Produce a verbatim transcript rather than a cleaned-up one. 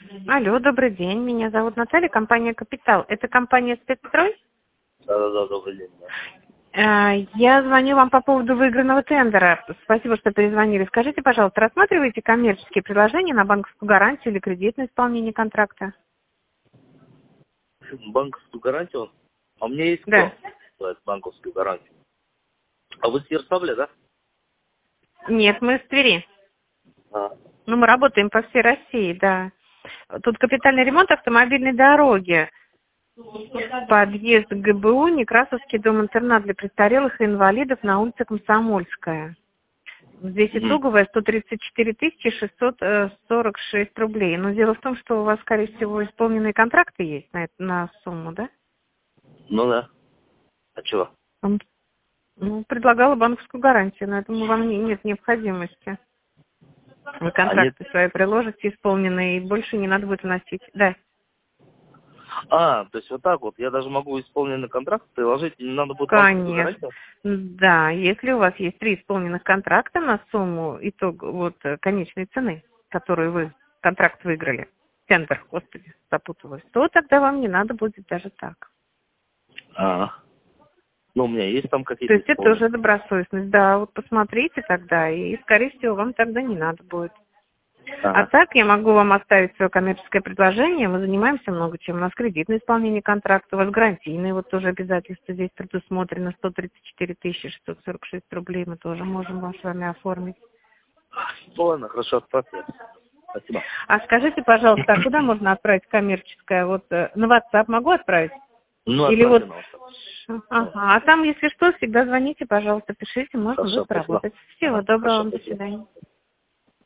Алло, добрый день. Меня зовут Наталья, компания «Капитал». Это компания «Спецстрой»? Да-да-да, добрый день. Да. А, Я звоню вам по поводу выигранного тендера. Спасибо, что перезвонили. Скажите, пожалуйста, рассматриваете коммерческие предложения на банковскую гарантию или кредит на исполнение контракта? Банковскую гарантию? А у меня есть Да. кто? Банковскую гарантию. А вы с Ярославля, да? Нет, мы с Твери. А. Ну, мы работаем по всей России, да. Тут капитальный ремонт автомобильной дороги. Подъезд к ГБУ, Некрасовский дом-интернат для престарелых и инвалидов на улице Комсомольская. Здесь Мгм. итоговая сто тридцать четыре тысячи шестьсот сорок шесть рублей. Но дело в том, что у вас, скорее всего, исполненные контракты есть на, это- на сумму, да? Ну да. А чего? М, Ну, предлагала банковскую гарантию, но этому вам не- нет необходимости. Вы А нет. контракты свои приложите исполненные, и больше не надо будет вносить. Да. А, то есть вот так вот. Я даже могу исполненный контракт приложить, не надо будет банковскую Конечно. гарантию? Да, если у вас есть три исполненных контракта на сумму итог вот э, конечной цены, которую вы контракт выиграли, тендер, господи, запуталась, то тогда вам не надо будет даже так. А. Ну, у меня есть там То какие-то есть это уже исполненные. добросовестность. Да, вот посмотрите тогда, и, скорее всего, вам тогда не надо будет. А Ага. так я могу вам оставить свое коммерческое предложение. Мы занимаемся много чем. У нас кредитное исполнение контракта, у вас гарантийные вот тоже обязательства здесь предусмотрено. сто тридцать четыре тысячи шестьсот сорок шесть рублей мы тоже можем вам с вами оформить. Ну ладно, хорошо, отправьте. Спасибо. А скажите, пожалуйста, а куда можно отправить коммерческое? Вот э, на WhatsApp могу отправить? Ну, Или отправьте вот... на WhatsApp. Ага. А там, если что, всегда звоните, пожалуйста, пишите, можно Хорошо, будет спасибо. поработать. Всего Ага, доброго хорошо, вам, до спасибо. свидания.